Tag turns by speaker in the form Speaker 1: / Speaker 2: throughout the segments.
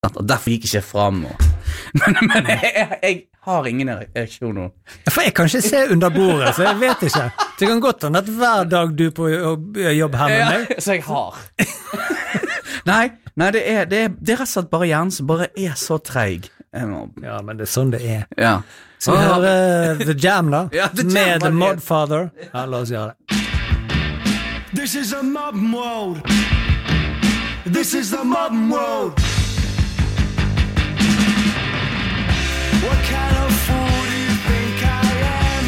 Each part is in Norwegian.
Speaker 1: Og derfor gikk jeg ikke frem. Men jeg har ingen ereksjon nå.
Speaker 2: For jeg kan ikke se under bordet, så jeg vet ikke. Det kan godt hende at hver dag du på jobb her med meg.
Speaker 1: Så jeg har. Nei, det er rett og slett bare hjernen som bare er så treig.
Speaker 2: Ja, men det er sånn det er.
Speaker 1: Ja.
Speaker 2: Så vi hører The Jam da,
Speaker 1: Ja, The Jam,
Speaker 2: med The Modfather. Ja, la oss gjøre det.
Speaker 3: This is a modern world. This is the modern world. What kind of fool do you think I am?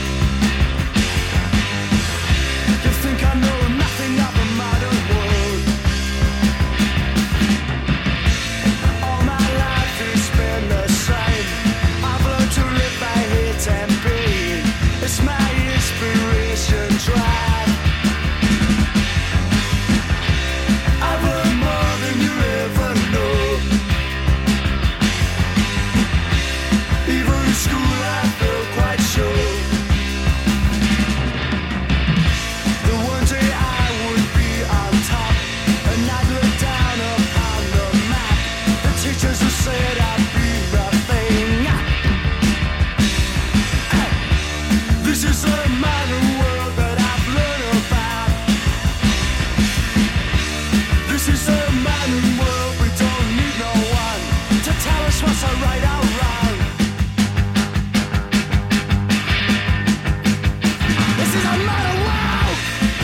Speaker 3: You think I know nothing of the modern world? All my life has been the same. I've learned to live by hate and pain. It's my inspiration drive. I've learned more than you ever know. Even in school I felt quite sure that one day I would be on top, and I'd look down upon the map. The teachers who said I'd be nothing. This is a modern world that I've learned about. This is a modern world, we don't need no one to tell us what's right or wrong. This is a modern world.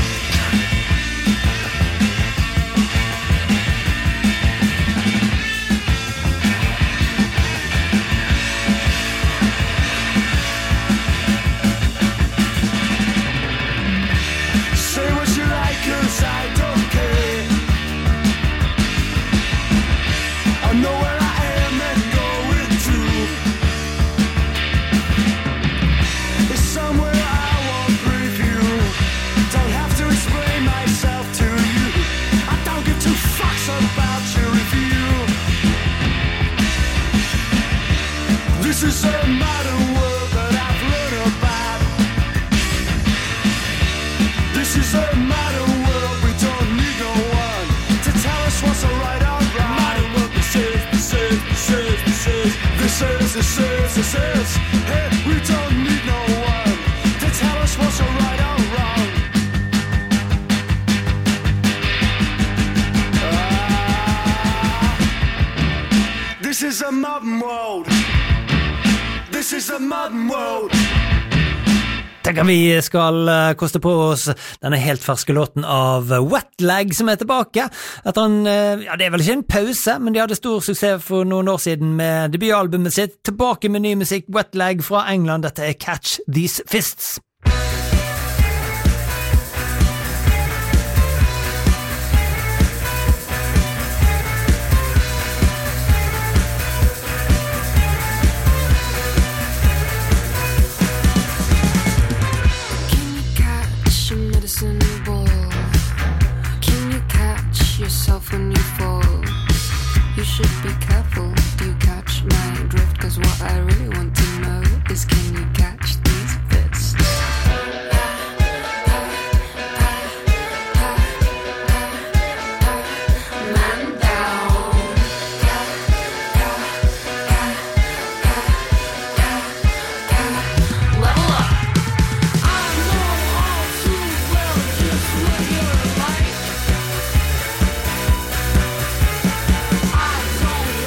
Speaker 3: Say what you like, 'cause I don't care. I know where I am and going to. It's somewhere I won't preview. Don't have to explain myself to you. I don't give two fucks about your review. This is a modern world that I've learned about. This is a modern world, we don't need no one to tell us what's right or wrong. Modern world, this is. Hey, we don't need no one to tell us what's right or wrong. This is a modern world. This is a modern world.
Speaker 2: Tenk at vi skal koste på oss denne helt ferske låten av Wetlag som er tilbake. Etter ja, det er vel ikke en pause, men de hadde stor suksess for noen år siden med debutalbumet sitt. Tilbake med ny musikk, Wetlag fra England. Dette er Catch These Fists.
Speaker 4: Yourself when you fall. You should be careful. Do you catch my drift? 'Cause what I really want to know is, can you catch these fists? Man down. Level up. I know all too well just what you're like. I don't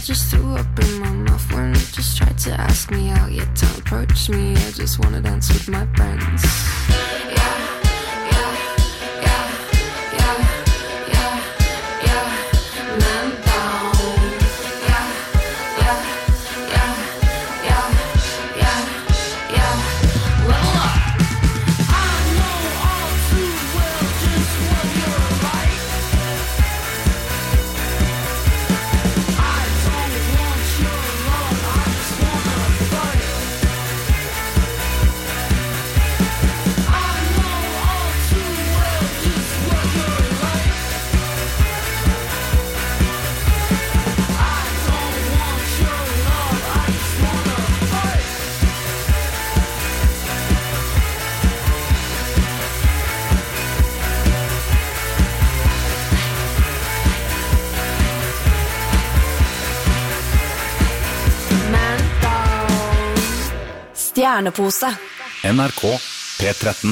Speaker 4: just threw up in my mouth when you just tried to ask me out. Yet don't approach me, I just wanna dance with my friends.
Speaker 5: Stjernepose.
Speaker 6: NRK P13.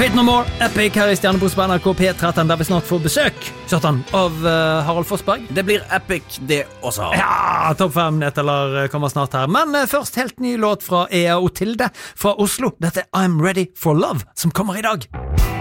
Speaker 2: Faith No More, Epic her i Stjernepost på NRK P13, der vi snart får besøk, Kjartan, av Harald Fossberg.
Speaker 1: Det blir epic, det også.
Speaker 2: Ja, topp 5 nedteller kommer snart her. Men først helt ny låt fra Ea og Tilde fra Oslo. Dette er I'm Ready for Love, som kommer i dag.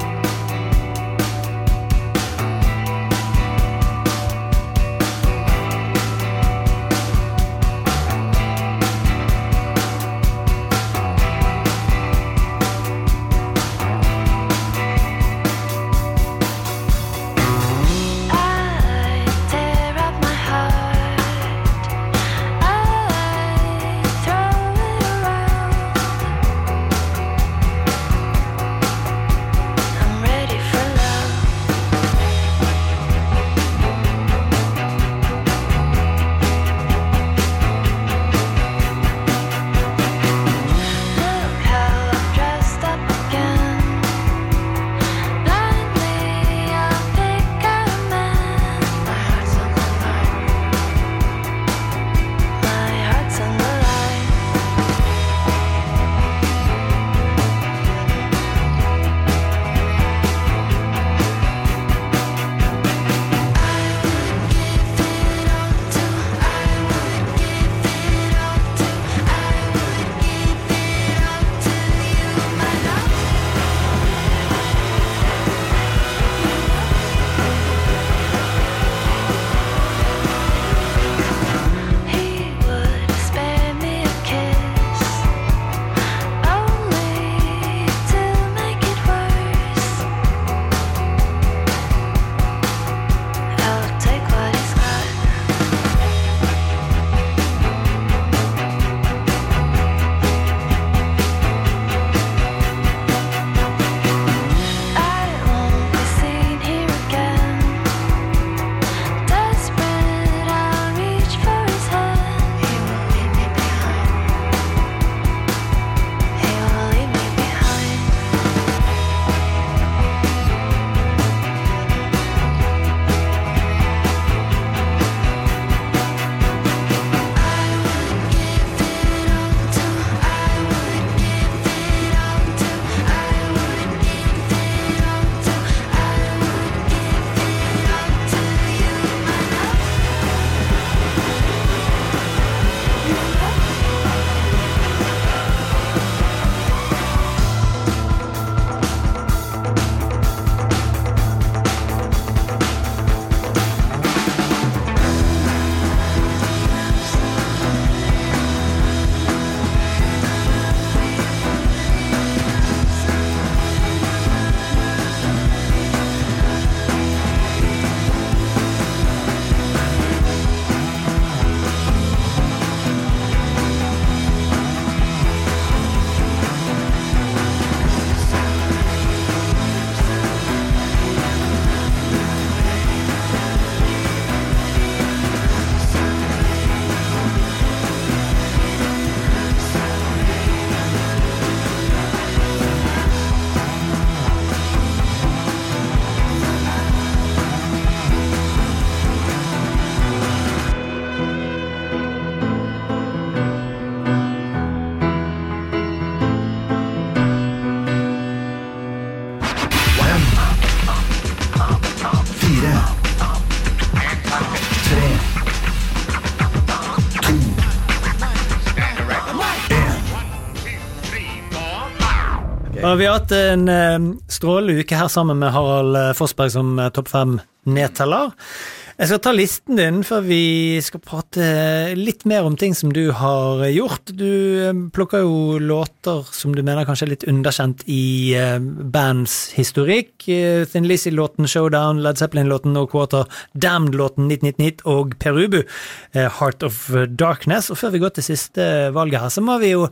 Speaker 2: Og vi har hatt en strålende uke her sammen med Harald Fossberg som topp 5 nedteller. Jeg skal ta listen din før vi skal prate litt mer om ting som du har gjort. Du plukker jo låter som du mener kanskje er litt underkjent i bands historikk. Thin Lizzy-låten Showdown, Led Zeppelin-låten No Quarter, Damned-låten 1999 og Perubu, Heart of Darkness. Og før vi går til siste valget her, så må vi jo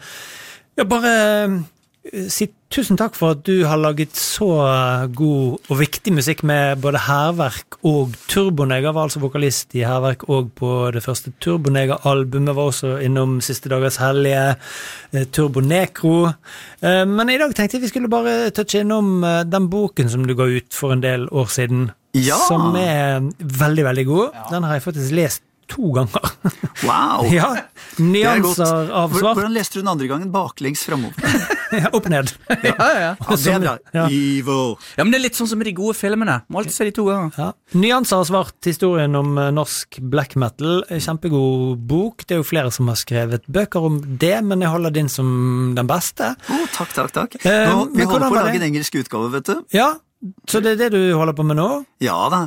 Speaker 2: bare si tusen takk for at du har laget så god og viktig musikk med både Hærverk og Turboneger. Var altså vokalist i Hærverk og på det første Turboneger-albumet, var også innom Siste Dagers Hellige, Turbonekro. Men i dag tenkte jeg vi skulle bare touche innom den boken som du ga ut for en del år siden, som er veldig, veldig god. Den har jeg faktisk lest 2 ganger.
Speaker 5: Wow!
Speaker 2: Ja,
Speaker 5: Det er godt.
Speaker 2: nyanser av svart,
Speaker 5: Hvordan leste du den andre gangen? Baklengs fremover.
Speaker 2: opp ned.
Speaker 1: Ja.
Speaker 5: Ja, det er bra.
Speaker 2: Ja.
Speaker 5: Evil.
Speaker 1: Ja, men det er litt sånn som med de gode filmene. Må alltid se de 2 ganger.
Speaker 2: Ja. Nyanser av svart, historien om norsk black metal, kjempegod bok. Det er jo flere som har skrevet bøker om det, men jeg holder din som den beste.
Speaker 5: Takk. Vi
Speaker 2: men
Speaker 5: holder
Speaker 2: hvordan
Speaker 5: på å
Speaker 2: var
Speaker 5: lage
Speaker 2: det?
Speaker 5: en engelsk utgave, vet du.
Speaker 2: Ja, så det er det du holder på med nå?
Speaker 5: Ja da.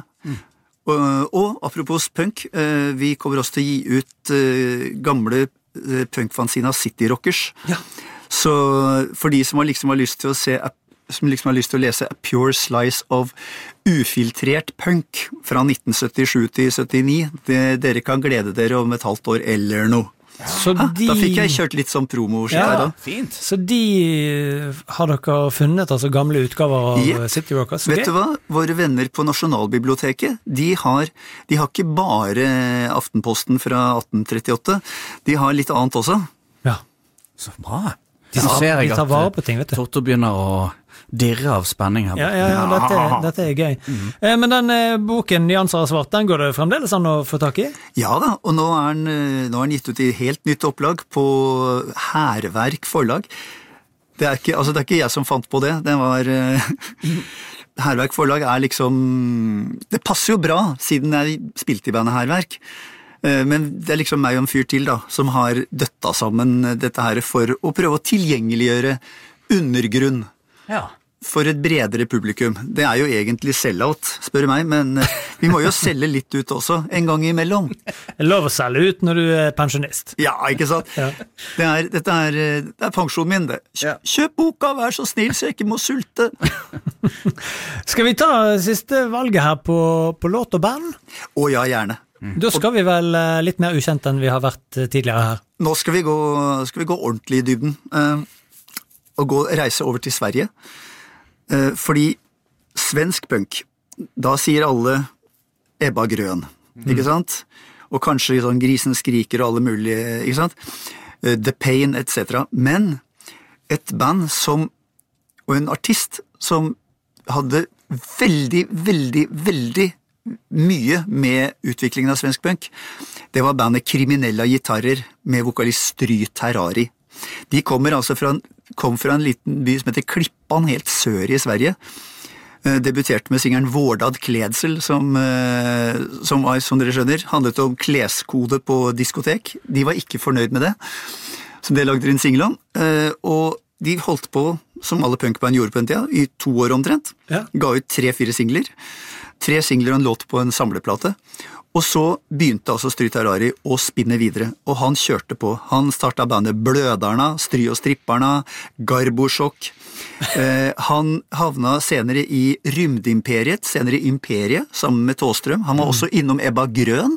Speaker 5: Og apropos punk, vi kommer også til å gi ut gamle punkfanzina City Rockers.
Speaker 1: Ja.
Speaker 5: Så for de som liksom har lyst til å se, som liksom har lyst til å lese A Pure Slice of ufiltrert punk fra 1977 til 79, dere kan glede dere om et halvt år eller noe.
Speaker 2: Så
Speaker 5: Da fikk jeg kjørt litt sånn promo.
Speaker 2: Ja.
Speaker 1: Fint.
Speaker 2: Så de har dere funnet, altså gamle utgaver av
Speaker 5: Yep.
Speaker 2: City Rockers?
Speaker 5: Vet du hva? Våre venner på Nasjonalbiblioteket, de har ikke bare Aftenposten fra 1838, de har litt annet også.
Speaker 2: Ja.
Speaker 1: Så bra.
Speaker 2: De
Speaker 1: Nå ser jeg
Speaker 2: tar vare på ting, vet du.
Speaker 1: Torto begynner å dirre av spenning her.
Speaker 2: Ja, dette er gøy. Men den boken, Nyanser av svart, den går det fremdeles an å få tak i?
Speaker 5: Ja da, og nå er den gitt ut i helt nytt opplag på Hærverk forlag. Det er ikke jeg som fant på det, det var Hærverk forlag er liksom, det passer jo bra siden jeg spilte i bandet Hærverk. Men det er liksom meg og en fyr til da, som har døtta sammen dette her for å prøve å tilgjengeliggjøre undergrunn
Speaker 1: Ja.
Speaker 5: for et bredere publikum. Det er jo egentlig sell-out, spør du meg, men vi må jo selge litt ut også, en gang imellom.
Speaker 2: Det er lov å selge ut når du er pensjonist.
Speaker 5: Ja, ikke sant?
Speaker 2: Ja.
Speaker 5: Det er pensjonen min, det.
Speaker 1: Ja.
Speaker 5: Kjøp boka, vær så snill, så jeg ikke må sulte.
Speaker 2: Skal vi ta siste valget her på låt og band?
Speaker 5: Å ja, gjerne.
Speaker 2: Da skal vi vel litt mer ukjent enn vi har vært tidligere her.
Speaker 5: Nå skal vi gå ordentlig i dybden, og reise over til Sverige. Fordi svensk punk, da sier alle Ebba Grön, ikke sant? Og kanskje sånn Grisen skriker og alle mulige, ikke sant? The Pain, etc. Men et band og en artist som hadde veldig mye med utviklingen av svensk punk, det var bandet Kriminella Gitarrer med vokalist Stry Terrari. De kom fra en liten by som heter Klippan, helt sør i Sverige. Debuterte med singeren Vårdad Kledsel, som var, som dere skjønner, handlet om kleskode på diskotek. De var ikke fornøyd med det, så det lagde de en single om. Og de holdt på, som alle punkband gjorde på en tida, i 2 år omtrent.
Speaker 2: Ja.
Speaker 5: Ga ut 3-4 singler. 3 singler og en låt på en samleplate. Og så begynte altså Stry Terrari å spinne videre, og han kjørte på. Han startet bandet Blødarna, Stry og Stripparna, Garbosjokk. Han havna senere i Rymdimperiet, senere i Imperiet, sammen med Tåstrøm. Han var også innom Ebba Grön.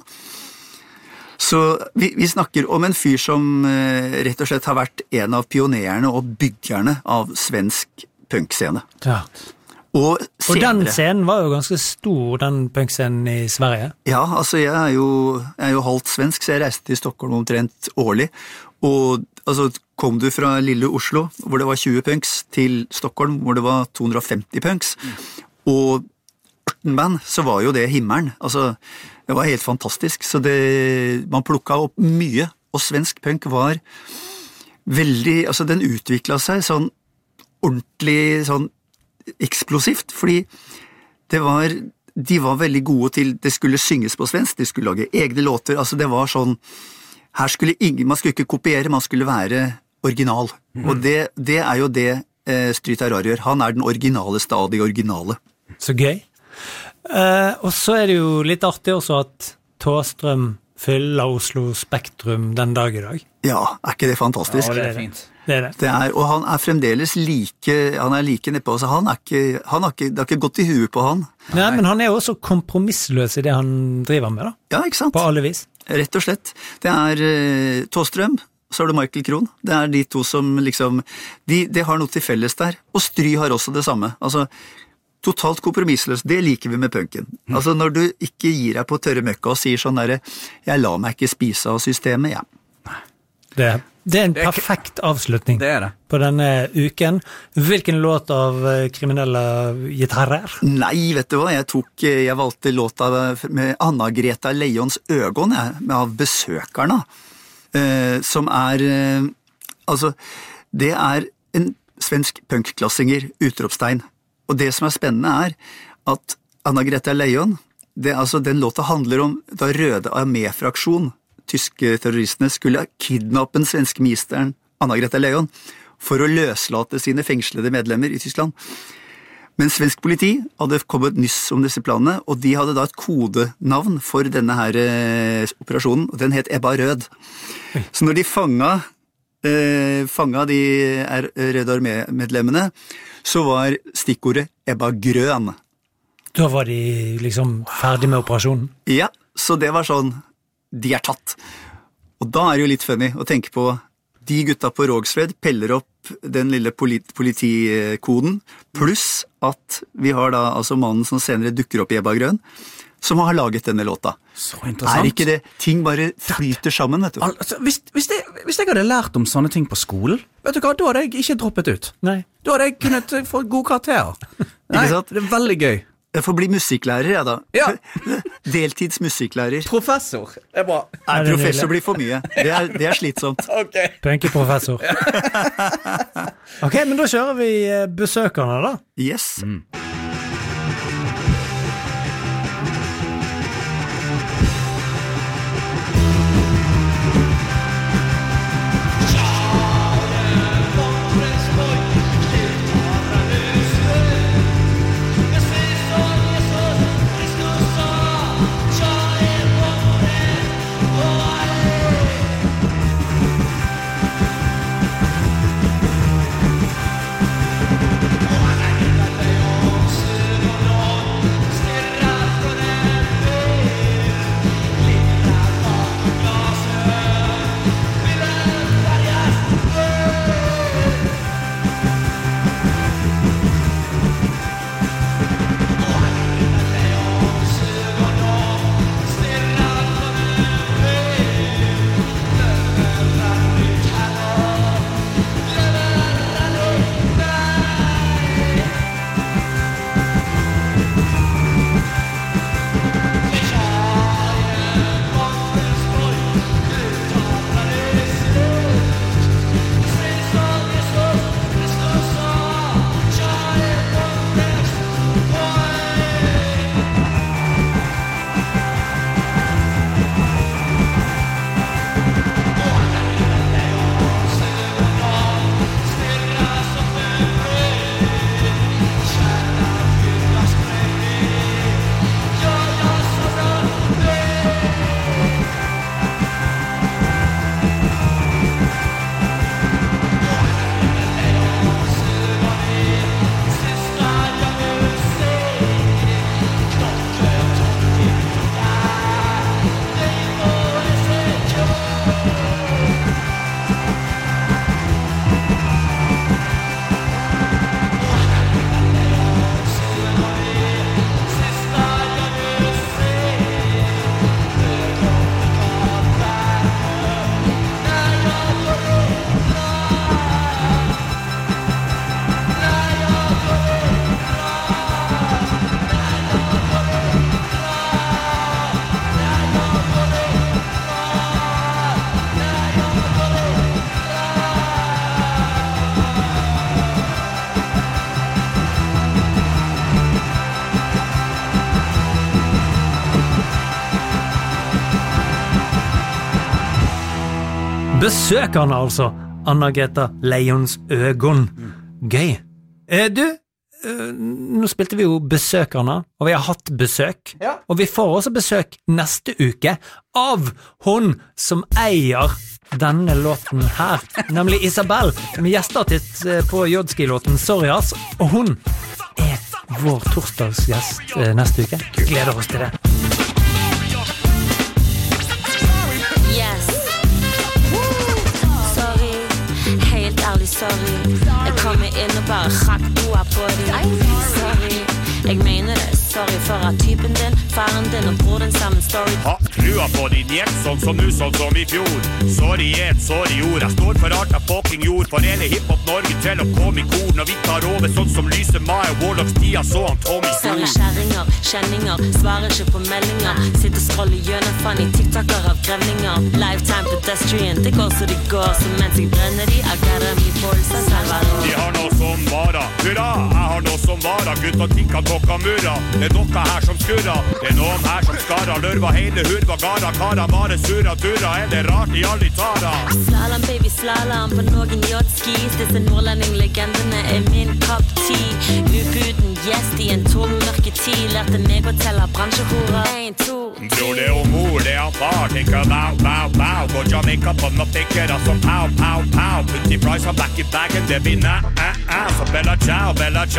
Speaker 5: Så vi snakker om en fyr som rett og slett har vært en av pionerene og byggerne av svensk punkscene.
Speaker 2: Ja.
Speaker 5: Og
Speaker 2: den scenen var jo ganske stor, den punkscenen i Sverige.
Speaker 5: Ja, altså jeg er jo halvt svensk, så jeg reiste til Stockholm omtrent årlig. Og altså, kom du fra lille Oslo, hvor det var 20 punks, til Stockholm, hvor det var 250 punks, og 18 band, så var jo det himmelen. Altså, det var helt fantastisk. Så man plukket opp mye, og svensk punk var veldig, altså den utviklet seg sånn ordentlig, sånn eksplosivt, fordi de var veldig gode til, det skulle synges på svensk, de skulle lage egne låter, altså det var sånn, man skulle ikke kopiere, man skulle være original, og det er jo det Stry Terrari gjør, han er den originaleste av de originale.
Speaker 2: Så gøy. Og så er det jo litt artig også at Tåstrøm fyller Oslo Spektrum den dag i dag.
Speaker 5: Ja, er ikke det fantastisk?
Speaker 1: Ja, det er fint.
Speaker 2: Det er det.
Speaker 5: Og han er fremdeles like nedpå, så det har ikke gått i huet på han.
Speaker 2: Nei, men han er jo også kompromissløs i det han driver med da.
Speaker 5: Ja, ikke sant?
Speaker 2: På alle vis.
Speaker 5: Rett og slett. Det er Tåstrøm, så er det Michael Krohn. Det er de to som liksom, de har noe til felles der. Og Stry har også det samme. Altså, totalt kompromissløs, det liker vi med punken. Altså, når du ikke gir deg på tørre møkka og sier sånn der, jeg lar meg ikke spise av systemet, ja.
Speaker 2: Det en perfekt avslutning
Speaker 1: Det det.
Speaker 2: på denne uken. Hvilken låt av kriminelle gitarrer?
Speaker 5: Nei, vet du hva, jeg valgte låta med Anna-Greta Leions Ögon, av Besøkarna, som altså, det en svensk punkklassinger, utropstegn. Og det som spennende at Anna-Greta Leion, den låta handler om da Røde Armé-fraksjon, tyske terroristene, skulle kidnappe den svenske ministeren Anna-Greta Leion for å løslate sine fengslede medlemmer i Tyskland. Men svensk politi hadde kommet nyss om disse planene, og de hadde da et kodenavn for denne her operasjonen, og den het Ebba Rød. Så når de fanga de Røde Armé-medlemmene, så var stikkordet Ebba Grøn.
Speaker 2: Da var de liksom ferdig med operasjonen?
Speaker 5: Ja, så det var sånn, de tatt. Og da det jo litt funny å tenke på de gutta på Rågsved peller opp den lille politikoden, pluss at vi har da altså mannen som senere dukker opp i Ebba Grøn, som har laget denne låta.
Speaker 1: Så interessant.
Speaker 5: Ikke det? Ting bare flyter sammen, vet du.
Speaker 1: Altså, hvis jeg hadde lært om sånne ting på skolen, vet du hva, da hadde jeg ikke droppet ut.
Speaker 2: Nei.
Speaker 1: Da hadde jeg kunnet få god karakter. Nei,
Speaker 5: sant?
Speaker 1: det veldig gøy.
Speaker 5: Jeg får bli musikklærer, da.
Speaker 1: Ja.
Speaker 5: Deltidsmusikklærer.
Speaker 1: Professor, det bra.
Speaker 5: Nei, professor blir for mye. Det slitsomt.
Speaker 1: Ok.
Speaker 2: Punkeprofessor. Ok, men da kjører vi Besøkerne, da.
Speaker 5: Yes.
Speaker 2: Besøkerne, altså. Anna-Greta Leions Ögon. Gøy. Nå spilte vi jo Besøkerne, og vi har hatt besøk.
Speaker 1: Ja.
Speaker 2: Og vi får også besøk neste uke av hun som eier denne låten her, nemlig Isabel, med gjesteartist på Jodski-låten Sorry Ass, og hun vår torsdagsgjest neste uke. Gleder oss til det.
Speaker 7: Yes. Sorry, helt ærlig sorry. Jeg kommer inn og bare hakk doa på deg. Sorry, jeg mener det.
Speaker 4: sorry for at typen din, faren din og bror din sammen story.
Speaker 8: Ha trua på din gjett, sånn som nu, sånn som I fjor. Sorry et, sorry ord. Jeg står for alt av fucking jord. For hele hiphop Norge til å komme I kor. Når vi tar over sånn som lyser Maya Warlocks-tida, så han Tommy
Speaker 4: Ser I kjæringer, kjenninger, svarer ikke på meldinger. Sitter scroller gjennom funny TikToker av grevninger. Lifetime pedestrian, det går så det går. Så mens jeg brenner de, jeg gærer mye polsa Salvador.
Speaker 8: De har noe som varer, hurra, jeg har noe som varer. Gutta tikka tokka murra, det noe her som skurra. Det noen her som skarra, lørva hele hurva gara. Kara bare surra durra, det rart de aldri tar av.
Speaker 4: Slalom baby slalom på noen yachtskis. Disse nordlending-legendene min kopp te. Uguden gjest I en mørke tid. Lærte meg å telle bransjehorer 1, 2, 3.
Speaker 8: Bror det mor, det far. Tenker bow. Går Jamaica på noe pikker, som pow. Put the price on back I bagen, det blir så bella ciao.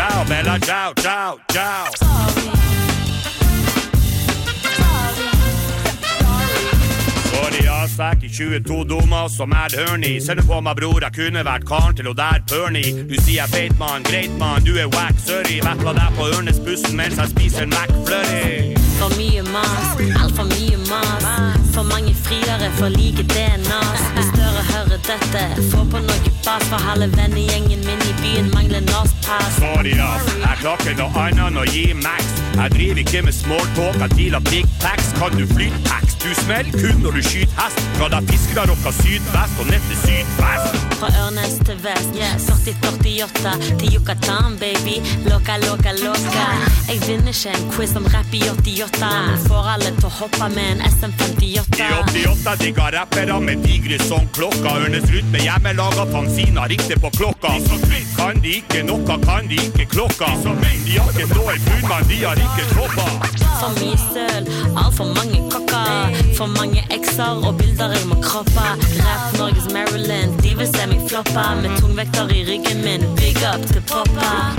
Speaker 8: Sorry, jeg stakk I 22 dommer som hørni. Ser du på meg, bror, jeg kunne vært karen til og der pørni. Du sier jeg feit man, greit man, du wack, sorry. Vettla der på ørnesbussen mens jeg spiser McFlurry.
Speaker 4: For mye mas, alt for mye mas. For mange friere, for like DNAs. Hvis dere hører dette, få på noe bas. For halve vennegjengen min I byen mangler norsk pass.
Speaker 8: Sorry, jeg klakker noe annet enn å gi max. Jeg driver ikke med small talk, jeg dealer big packs. Kan du flytte packs? Du smell kun når du skyter hest. Fra deg fisker der oppe sydvest og ned til sydvest.
Speaker 4: Fra Ørnes til vest, 40-48 til Yucatan, baby. Loka. Jeg vinner ikke en quiz om rap I 88, men får alle til å hoppe med en SM58.
Speaker 8: I 88 digger rappere med digre som klokka. Ørnes rundt med hjemmelaga fanzina, riktig på klokka. Kan de ikke noe, kan de ikke klokka. De har ikke noe I brunmann, de har ikke troppa.
Speaker 4: For mye søl, alt for mange kokker. For mange ekser og bilder jeg må kroppe. Rap Norges Maryland, de vil se meg floppe. Med tungvekter I ryggen min, big up til poppa.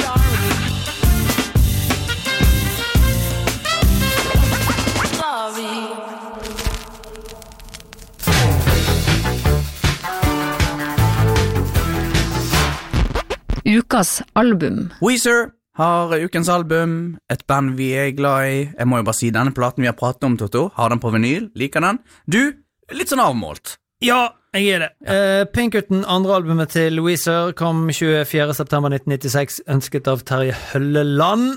Speaker 9: Ukas album.
Speaker 1: Weezer har ukens album, et band vi glad I. Jeg må jo bare si, denne platen vi har pratet om, Toto, har den på vinyl, liker den. Du, litt sånn avmålt.
Speaker 2: Ja, jeg det. Pinkerton, andre albumet til Weezer, kom 24. september 1996, ønsket av Terje Hølleland,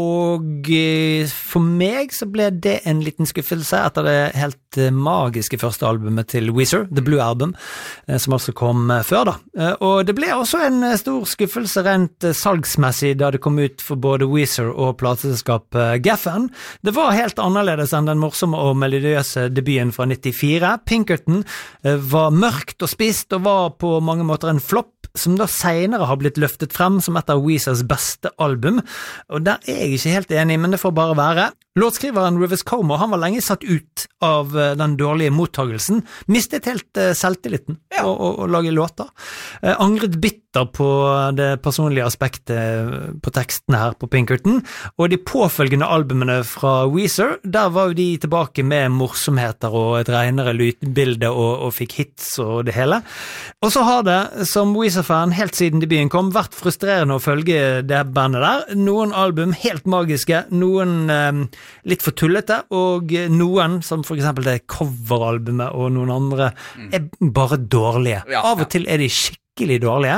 Speaker 2: og for meg så ble det en liten skuffelse etter det helt magiske første albumet til Weezer, The Blue Album, som altså kom før da. Og det ble også en stor skuffelse rent salgsmessig da det kom ut for både Weezer og plateselskapet Geffen. Det var helt annerledes enn den morsomme og melodiøse debuten fra 94. Pinkerton var mørkt og spist og var på mange måter en flopp, som da senere har blitt løftet frem som et av Weezers beste album, og der er jeg ikke helt enig, men det får bare være. Låtskriveren Rivers Cuomo, han var lenge satt ut av den dårlige mottagelsen, mistet helt selvtilliten å lage låter, angret bitter på det personlige aspektet på teksten her på Pinkerton, og de påfølgende albumene fra Weezer, der var jo de tilbake med morsomheter og et renere lydbilde og fikk hits og det hele. Og så har det, som Weezer-fan helt siden debuten kom, vært frustrerende å følge det bandet der. Noen album helt magiske, noen litt for tullete, og noen, som for eksempel det coveralbumet og noen andre, er bare dårlige. Av og til er de skikkelig dårlige.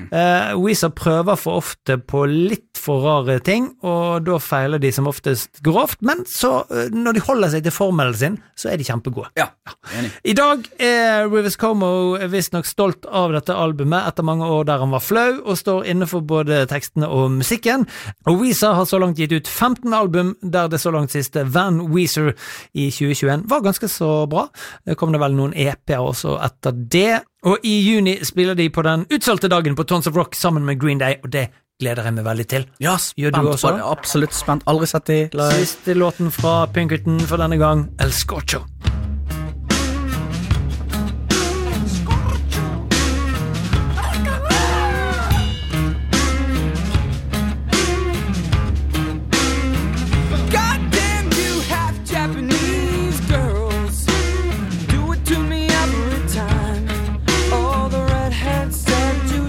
Speaker 2: Weezer prøver for ofte på litt for rare ting, og da feiler de som oftest grovt, men så når de holder seg til formelen sin, så er de kjempegode. Enig. I dag er Rivers Cuomo visst nok stolt av dette albumet etter mange år der han var flau, og står inne for både tekstene og musikken. Og Weezer har så langt gitt ut 15 album, der det så langt siste Van Weezer i 2021 var ganske så bra. Det kom det vel noen EP-er også etter det, og i juni spiller de på den utsolgte dagen på Tons of Rock sammen med Green Day, og det gleder jeg meg veldig til.
Speaker 1: Ja, spent på det. Absolutt spent. Aldri sett de live.
Speaker 2: Siste låten fra Pinkerton for denne gang, El Scorcho.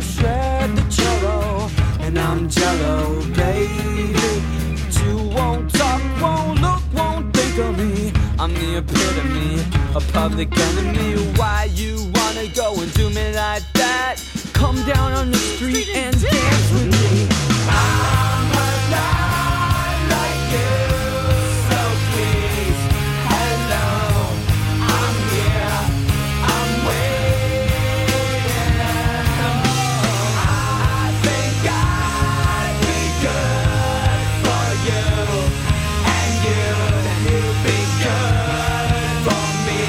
Speaker 3: Jello, baby, 2 won't I'm the epitome, a public enemy. Why you wanna go and do me like that? Come down on the street and dance with me. I'm alive like you, so please, hello. I'm here, I'm waiting. I think I'd be good for you, and you'd be good for me.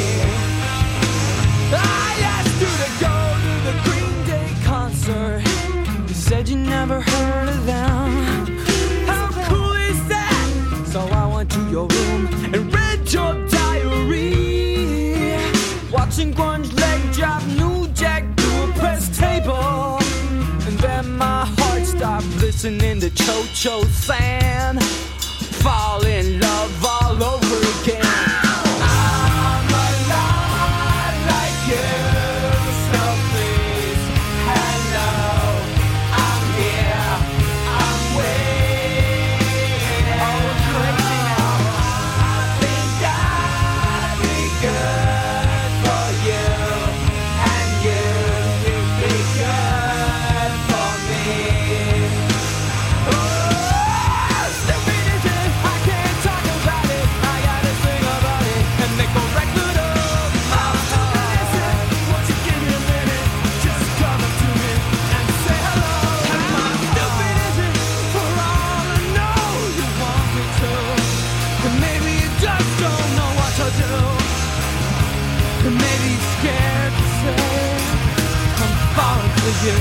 Speaker 3: I asked you to go to the Green Day concert. You said you never heard of them. How cool is that? So I went to your room and read your diary, watching grunge leg drop New Jack to a press table. And then my heart stopped listening to Cho-Cho San, fall in love all over again. I'm alive like you, so please, hello. I'm here, I'm waiting. Oh, crazy now. I think I'd be good for you, and you'd be good for me. Stupid is it, I can't talk about it. I gotta sing about it and make a record of my heart. Won't you give me a minute? Just come up to me and say hello. Stupid is it, for all I know you want me to, but maybe you just don't know what to do. And maybe you're scared to say I'm falling for you.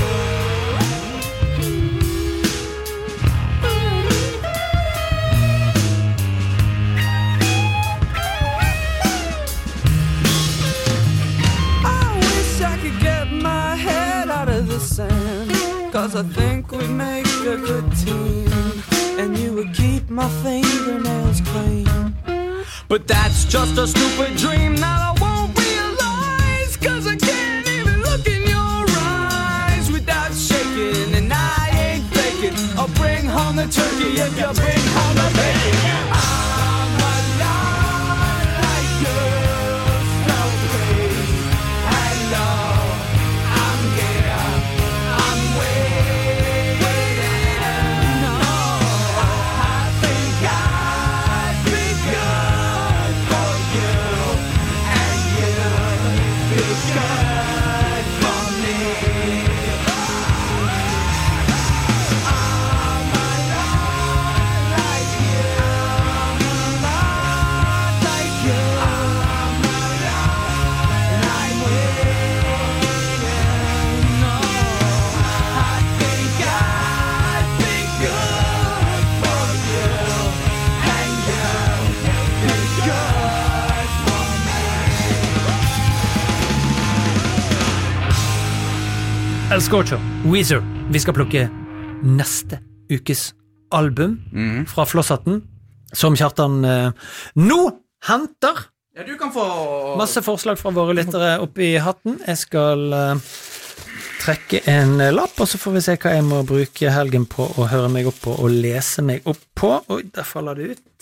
Speaker 3: I wish I could get my head out of the sand, 'cause I think we'd make a good team, and you would keep my fingernails clean. But that's just a stupid dream that I won't realize, 'cause I can't even look in your eyes without shaking, and I ain't faking. I'll bring home the turkey if you bring home the bacon. I'm alive like you, so please, hello. I'm here, I'm waiting. No, I think I'd be good for you, and you'd be good for me. I'm alive like you, I'm alive like you, I'm alive, and I'm waiting. No, I think I'd be good for you, and you'd be good for me.
Speaker 2: El Scorcho, Weezer. Vi skal plukke neste ukes album fra Flosshatten, som Kjartan nå henter.
Speaker 1: Ja, du kan få...
Speaker 2: Masse forslag fra våre lyttere oppi hatten. Jeg skal trekke en lapp, og så får vi se hva jeg må bruke helgen på å høre meg opp på og lese meg opp på. Oi, der faller det ut.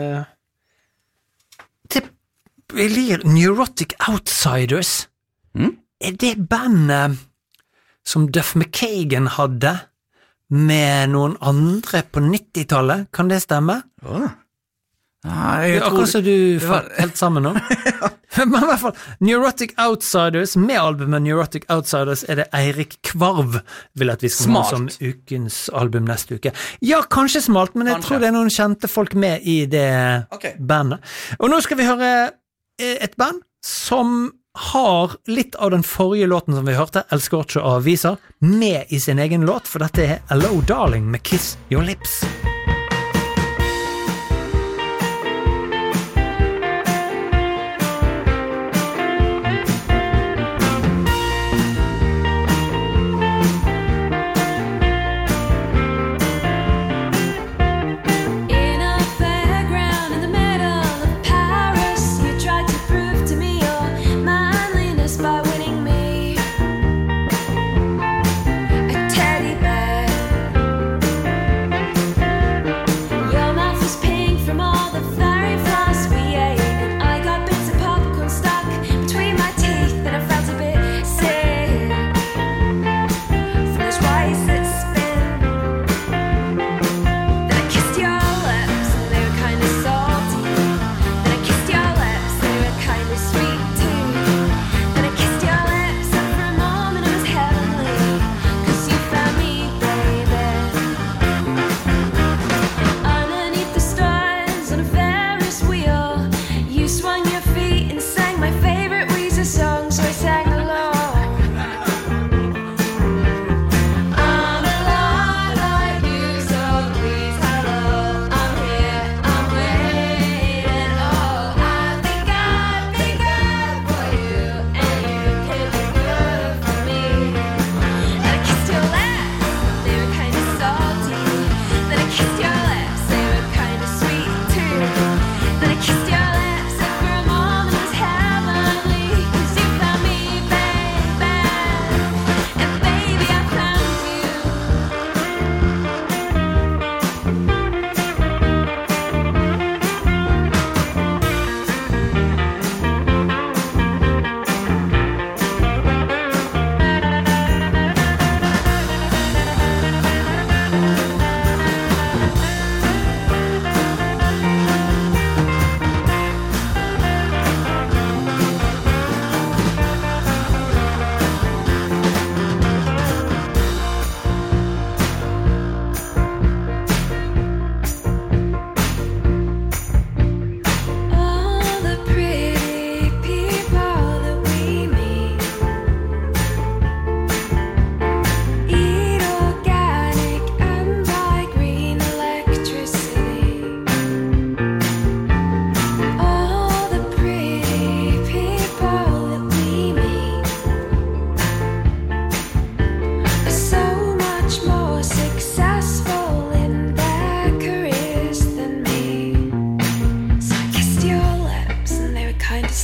Speaker 2: Jeg lir Neurotic Outsiders. Er det bandet som Duff McKagan hadde med noen andre på 90-tallet? Kan det stemme?
Speaker 1: Nei,
Speaker 2: Det er akkurat så du falt helt sammen nå. Men i hvert fall, Neurotic Outsiders, med albumet Neurotic Outsiders er det Eirik Kvarv vil at vi skal ha som ukens album neste uke. Ja, kanskje smalt, men jeg tror det er noen kjente folk med i det bandet. Og nå skal vi høre et band som har litt av den forrige låten som vi hørte, El Scorcho av Weezer, med i sin egen låt, for dette er Hello Darling med Kiss Your Lips.
Speaker 9: Teddy bear.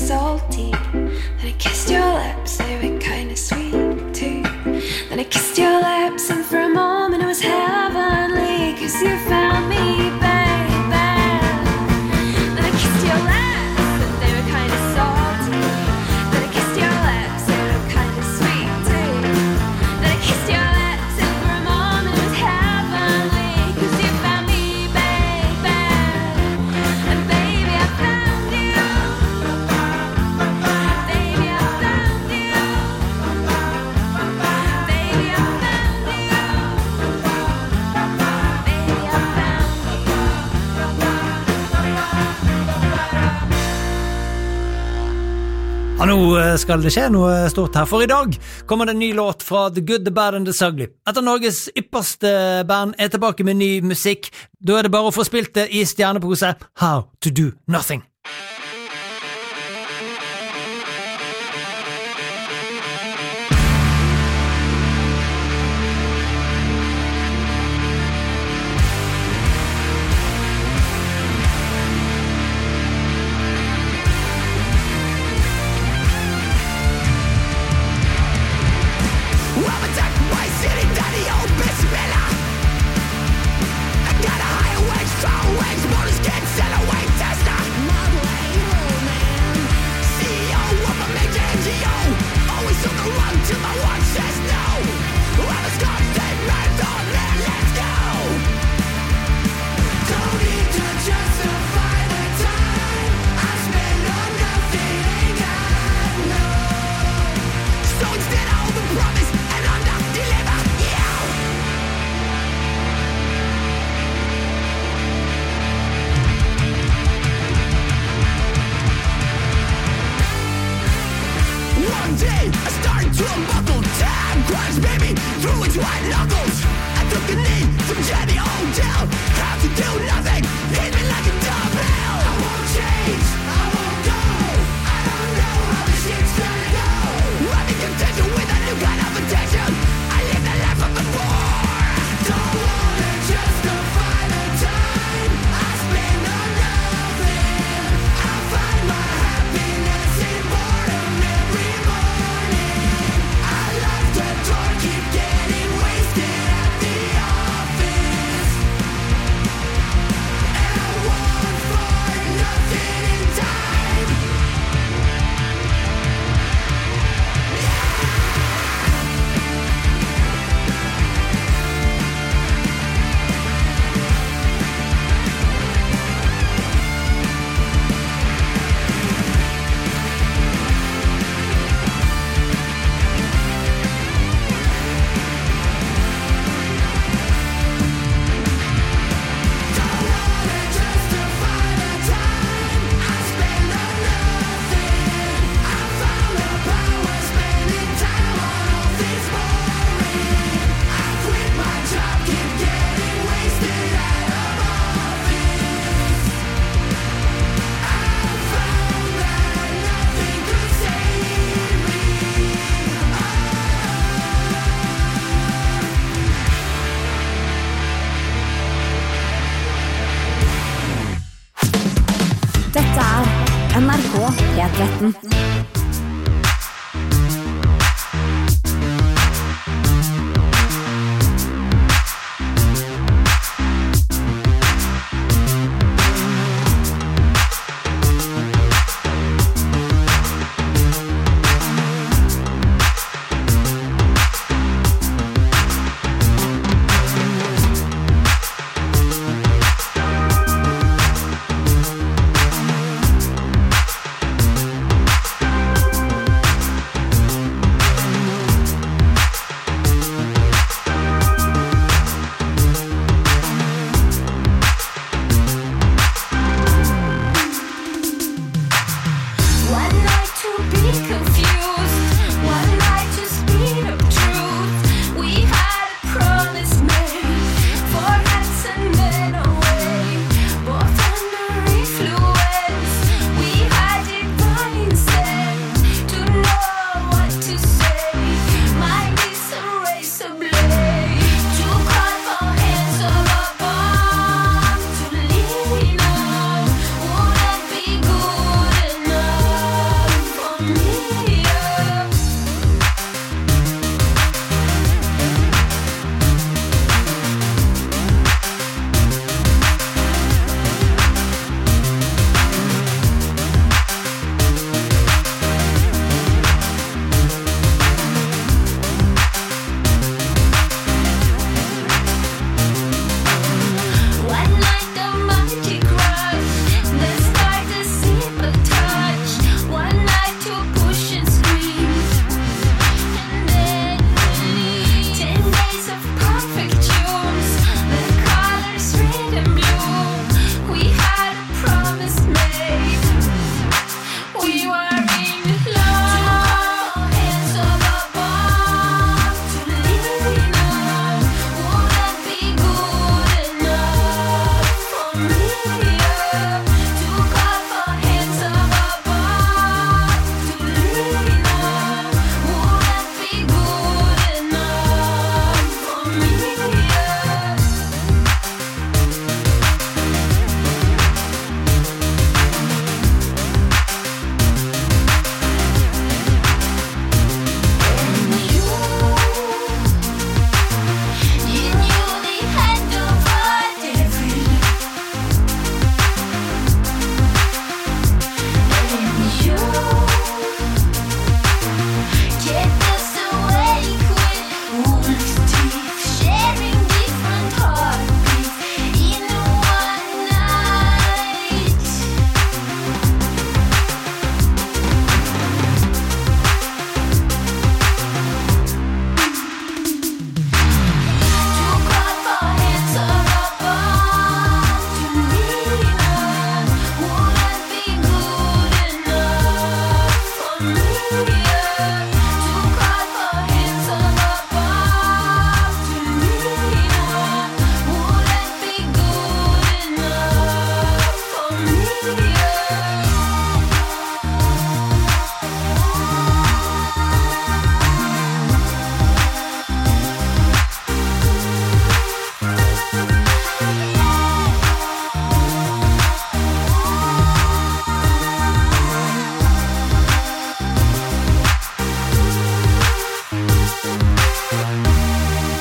Speaker 9: salty. Then I kissed your lips, they were kinda sweet too. Then I kissed your lips and for a moment it was heavenly, 'cause you found me, baby. Then I kissed your lips and they were kinda salty. Then I kissed your lips and they were kinda sweet too. Then I kissed your lips and for a moment it was heavenly, 'cause you found me, baby. And baby I found you. Baby I found you. Baby I found you. Baby I found
Speaker 2: Ja, nå skal det skje noe stort her, for I dag kommer det en ny låt fra The Good, The Bad and The Ugly. Etter Norges ypperste band tilbake med ny musikk. Da det bare å få spilt det I stjernepose. How to Do Nothing.
Speaker 10: NRK P13.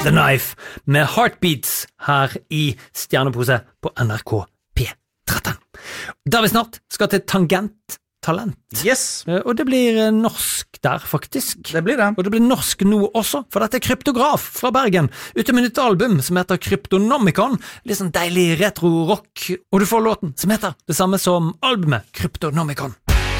Speaker 2: The Knife med Heartbeats her i Stjernepose på NRK P13. Da vi snart skal til Tangent Talent.
Speaker 1: Yes,
Speaker 2: Og det blir norsk der, faktisk.
Speaker 1: det blir det.
Speaker 2: Og det blir norsk nå også, for dette er Kryptograf fra Bergen, ute med nytt album som heter Kryptonomicon. Litt sånn deilig retro-rock, og du får låten som heter det samme som albumet Kryptonomicon.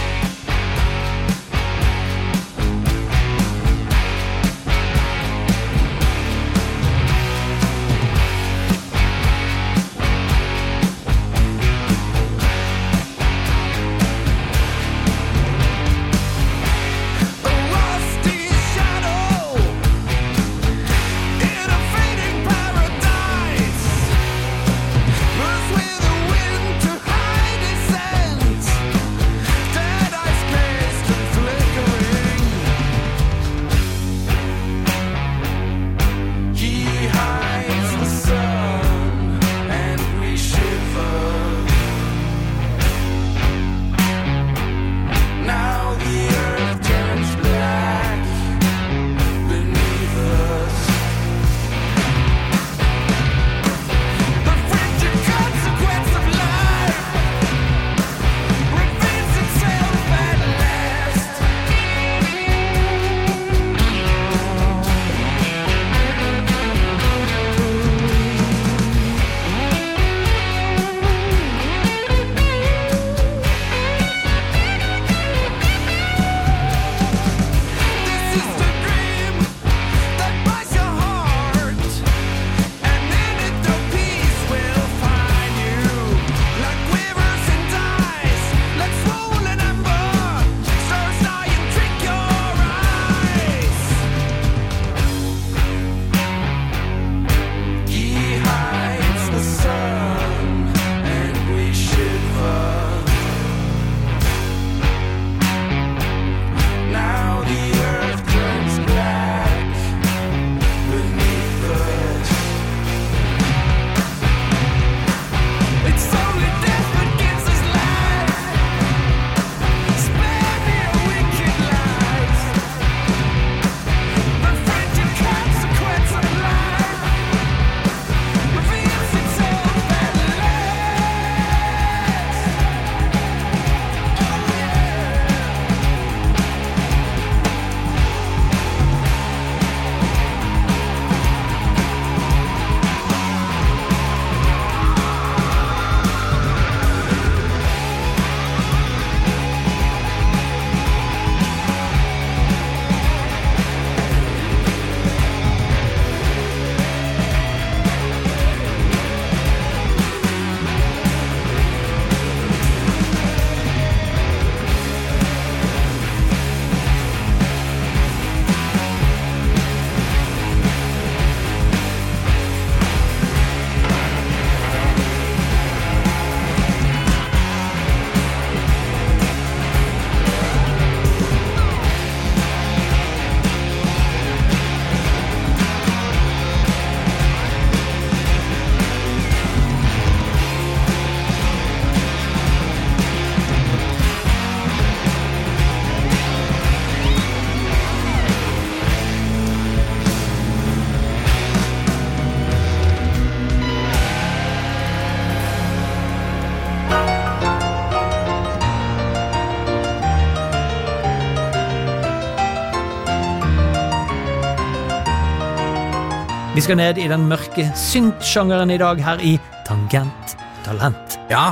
Speaker 2: Vi skal ned i den mørke synth-sjangeren i dag her i Tangent Talent.
Speaker 1: Ja,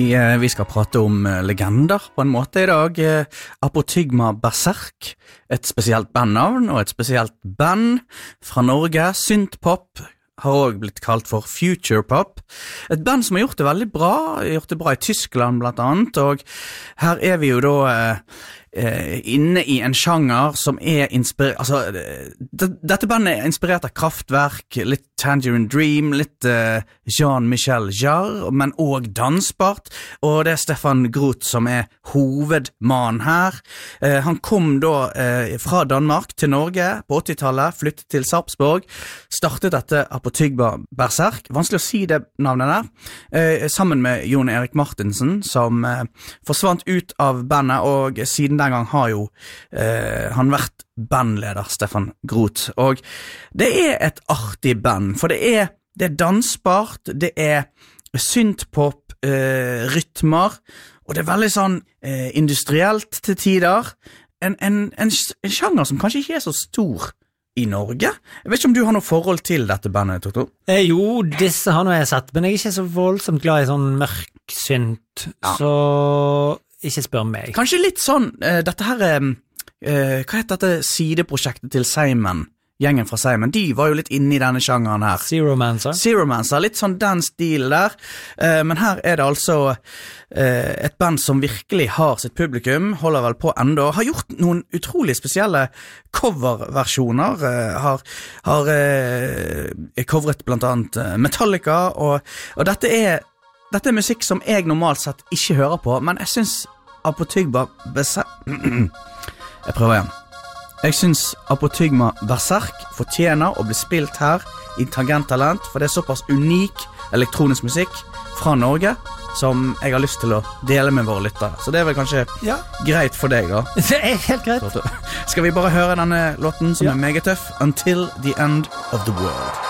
Speaker 1: vi skal prate om legender på en måte i dag. Apotygma Berserk, et spesielt bandnavn og et spesielt band fra Norge. Synthpop har også blitt kalt for futurepop. Et band som har gjort det veldig bra, gjort det bra i Tyskland blant annet, og her er vi jo da inne i en sjanger som er inspirert, altså dette bandet er inspirert av Kraftwerk, litt Tangerine Dream, litt Jean-Michel Jarre, men også dansbart, og det er Stefan Groth som er hovedmann her. Han kom da fra Danmark til Norge på 80-tallet, flyttet til Sarpsborg, startet dette Apotygma Berserk, vanskelig å si det navnet der, sammen med Jon Erik Martinsen, som forsvant ut av bandet, og siden siden den gang har jo han vært bandleder, Stefan Groth, og det et artig band, for det er dansbart, det syntpop, rytmer, og det veldig sånn industrielt til tider, en sjanger som kanskje ikke så stor i Norge. Jeg vet ikke om du har noe forhold til dette bandet, Toto?
Speaker 2: Jo, disse har jeg sett, men jeg ikke så voldsomt glad i sånn mørk synt, så ikke spør meg.
Speaker 1: Kanskje litt sånn, dette her hva heter dette sideprosjektet til Simon? Gjengen fra Simon, de var jo litt inne i denne sjangeren her. Zeromancer, litt sånn den stil der. Men her det altså et band som virkelig har sitt publikum, holder vel på enda, har gjort noen utrolig spesielle coverversjoner, har covret blant annet Metallica, og dette musikk som jeg normalt sett ikke hører på, men jeg synes Apotygma Jeg prøver igjen. Jeg synes Apotygma Berserk fortjener å bli spilt her i Tangenttalent, for det såpass unik elektronisk musikk fra Norge som jeg har lyst til å dele med våre lyttere. Så det vel kanskje greit for deg da.
Speaker 2: Det helt greit.
Speaker 1: Skal vi bare høre denne låten som meget tøff, Until the End of the World.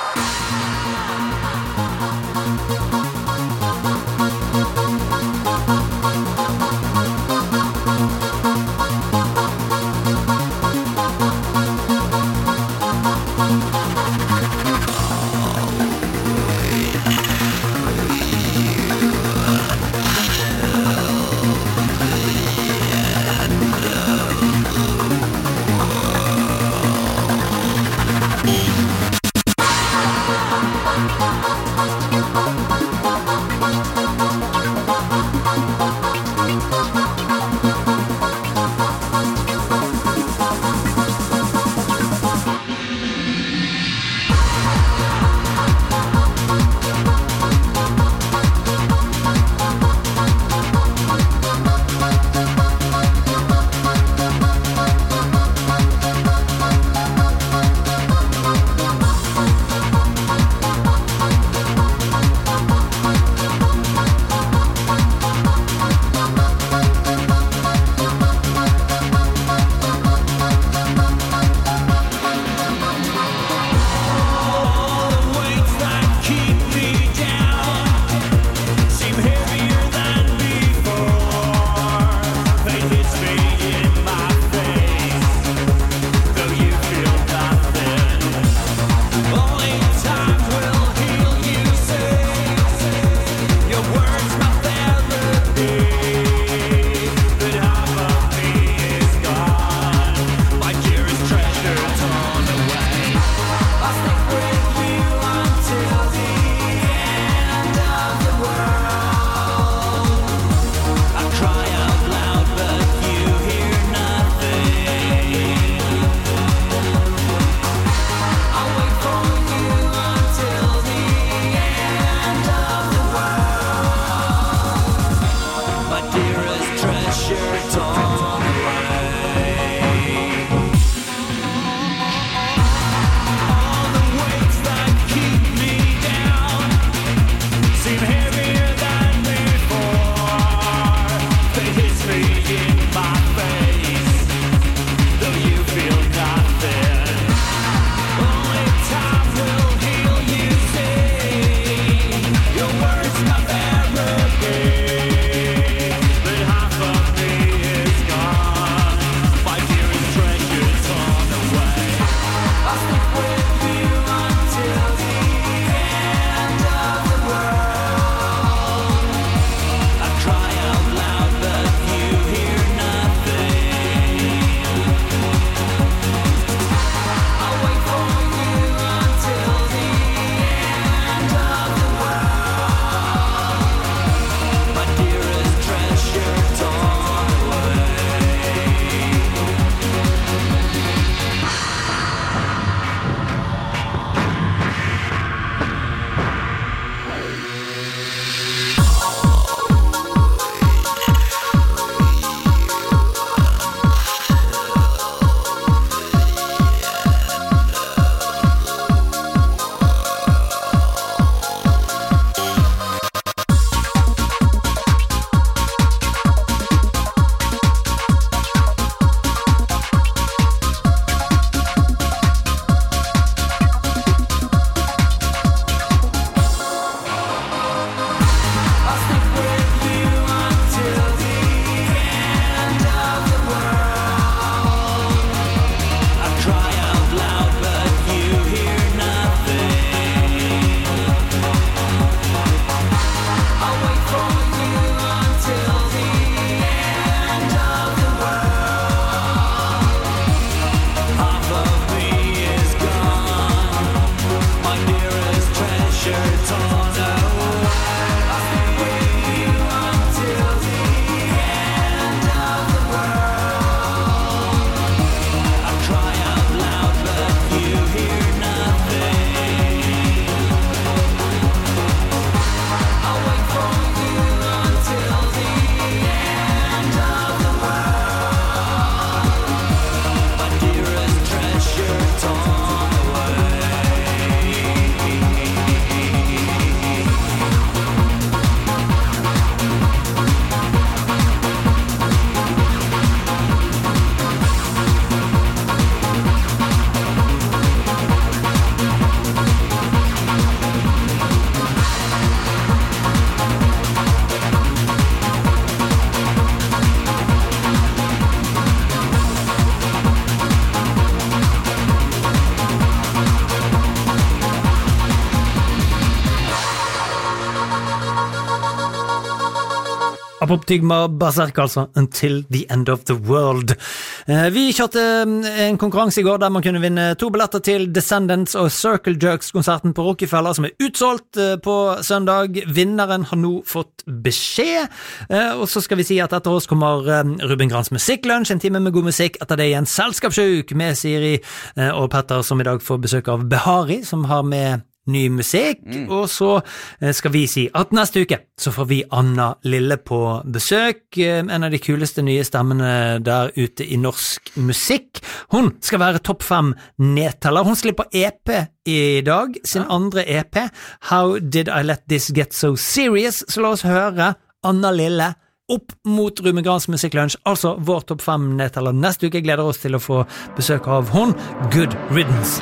Speaker 2: Apoptygma Berserk, altså, Until the End of the World. Vi kjørte en konkurranse i går der man kunne vinne 2 billetter til Descendants og Circle Jerks-konserten på Rockefeller, som utsolgt på søndag. Vinneren har nå fått beskjed, og så skal vi si at etter oss kommer Ruben Grans Musikklunsj, en time med god musikk. Etter det igjen Selskapssjuk med Siri og Petter, som i dag får besøk av Behari, som har med ny musikk, og så skal vi si at neste uke så får vi Anna Lille på besøk, en av de kuleste nye stemmene der ute i norsk musikk. Hun skal være topp 5 nedteller. Hun slipper EP i dag, sin andre EP, How Did I Let This Get So Serious? Så la oss høre Anna Lille opp mot Ruben Grans Musikklunsj, altså vår topp 5 nedteller neste uke. Gleder oss til å få besøk av hun. Good riddance.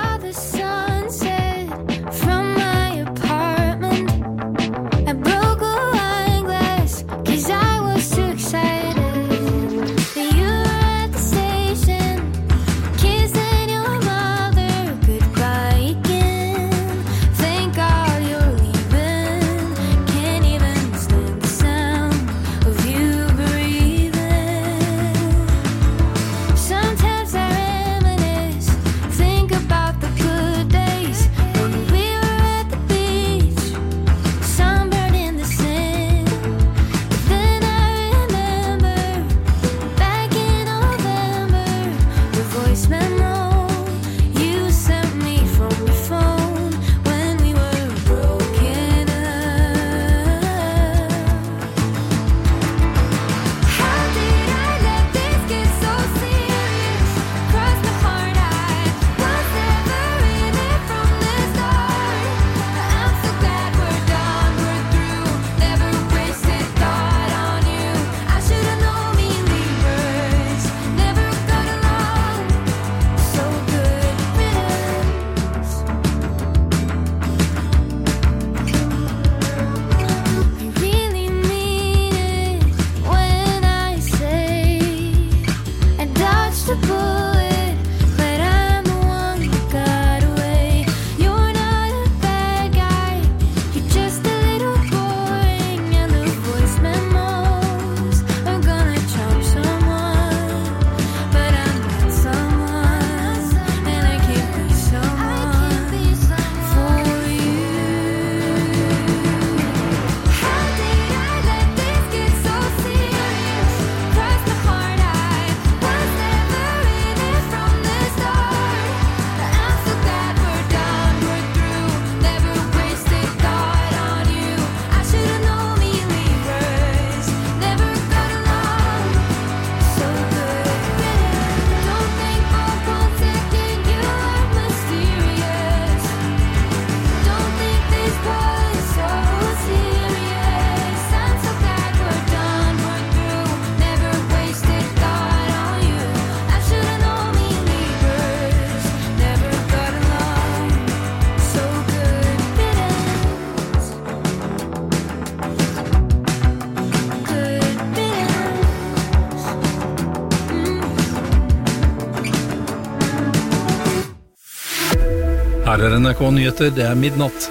Speaker 10: Her NRK Nyheter, det midnatt.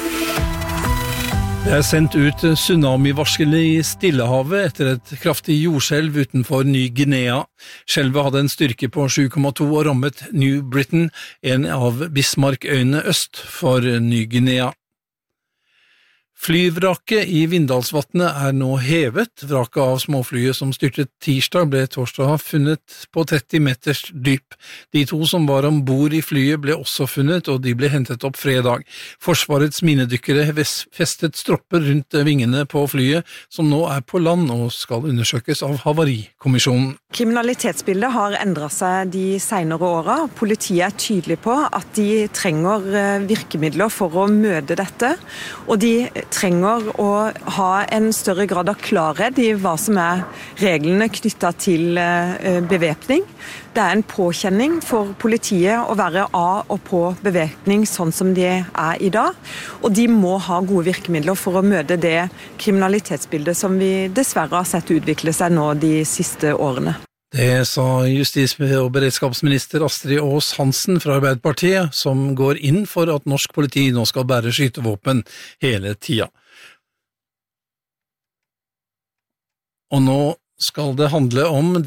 Speaker 10: Det sendt ut tsunamivarsel i Stillehavet etter et kraftig jordskjelv utenfor Ny-Guinea. Skjelvet hadde en styrke på 7,2 og rammet New Britain, en av Bismarckøyene øst for Ny-Guinea. Flyvraket i Vindalsvatnet nå hevet. Vraket av småflyet som styrtet tirsdag ble torsdag funnet på 30 meters dyp. De 2 som var ombord i flyet ble også funnet, og de ble hentet opp fredag. Forsvarets minedykkere festet stropper rundt vingene på flyet, som nå på land og skal undersøkes av Havarikommisjonen.
Speaker 11: Kriminalitetsbildet har endret seg de senere årene. Politiet tydelig på at de trenger virkemidler for å møte dette, og de trenger å ha en større grad av klarhet i hva som reglene knyttet til bevæpning. Det en påkjenning for politiet å være av og på bevæpning sånn som de i dag, og de må ha gode virkemidler for å møte det kriminalitetsbildet som vi dessverre har sett utvikle seg nå de siste årene.
Speaker 10: Det sa justis- og beredskapsminister Astrid Aas Hansen fra Arbeiderpartiet, som går inn for at norsk politi nå skal bære skytevåpen hele tida. Og nå skal det handle om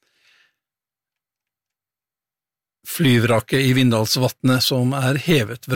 Speaker 10: flyvraket i Vindalsvatnet som hevet